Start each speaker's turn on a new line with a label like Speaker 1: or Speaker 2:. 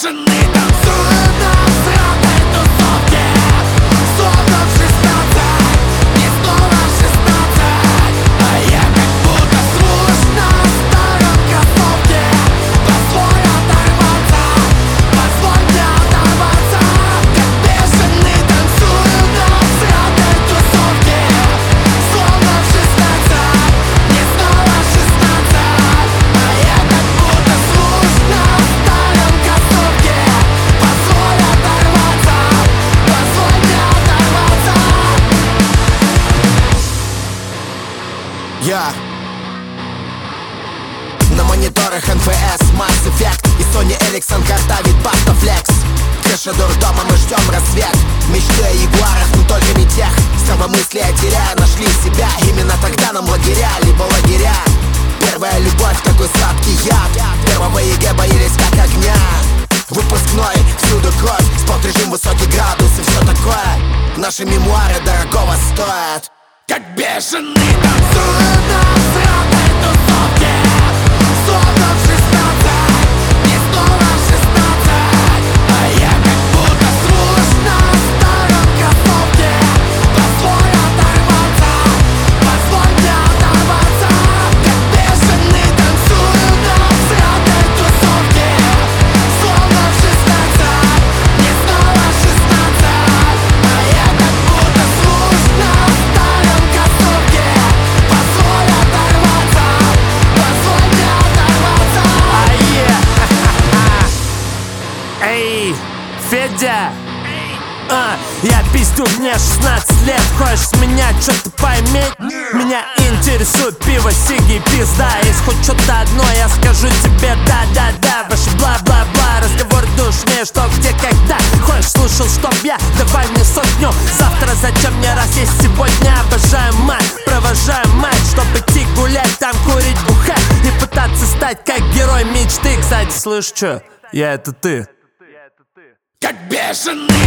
Speaker 1: бешеный танцую на сраной тусовке, словно в 16, мне снова 16, а я как будто свуш на старом кроссовке. Позволь оторваться, позволь мне оторваться, как бешеный танцую на сраной тусовке, словно в 16, мне снова 16, а я как будто свуш на старом кроссовке. Позволь оторваться, позволь мне оторваться.
Speaker 2: Я на мониторах НФС, Mass Effect и Sony Ericsson карта вид Basta Flex. Крыша дурдома, мы ждем рассвет. Мечты о ягуарах, но только не тех. Здравомыслие теряя, нашли себя. Именно тогда нам лагеря, либо лагеря. Первая любовь, такой сладкий яд. Первого ЕГЭ боялись как огня. Выпускной, всюду кровь, спорт-режим, высокий градус и все такое. Наши мемуары дорогого стоят.
Speaker 1: Как бешеный танцую на сраной тусовке, словно в 16, мне снова 16, а я как будто свуш на старом кроссовке. Позволь оторваться, позволь мне оторваться, как бешеный танцую на сраной тусовке, словно в 16, мне снова 16, а я как будто свуш на старом кроссовке. Позволь оторваться, позволь мне оторваться.
Speaker 3: Эй, Федя! Я пиздю, мне 16 лет. Хочешь с меня что-то поиметь? Меня интересует пиво, сиги и пизда. Если хоть что-то одно, я скажу тебе да-да-да. Ваше бла-бла-бла, разговор душнее, что где, когда. Хочешь, слушал, чтоб я, давай мне сотню. Завтра зачем мне раз есть сегодня? Обожаю мать, провожаю мать, чтоб идти гулять, там курить, бухать и пытаться стать как герой мечты. Кстати, слышь, чё? Я это ты.
Speaker 1: Как бешеный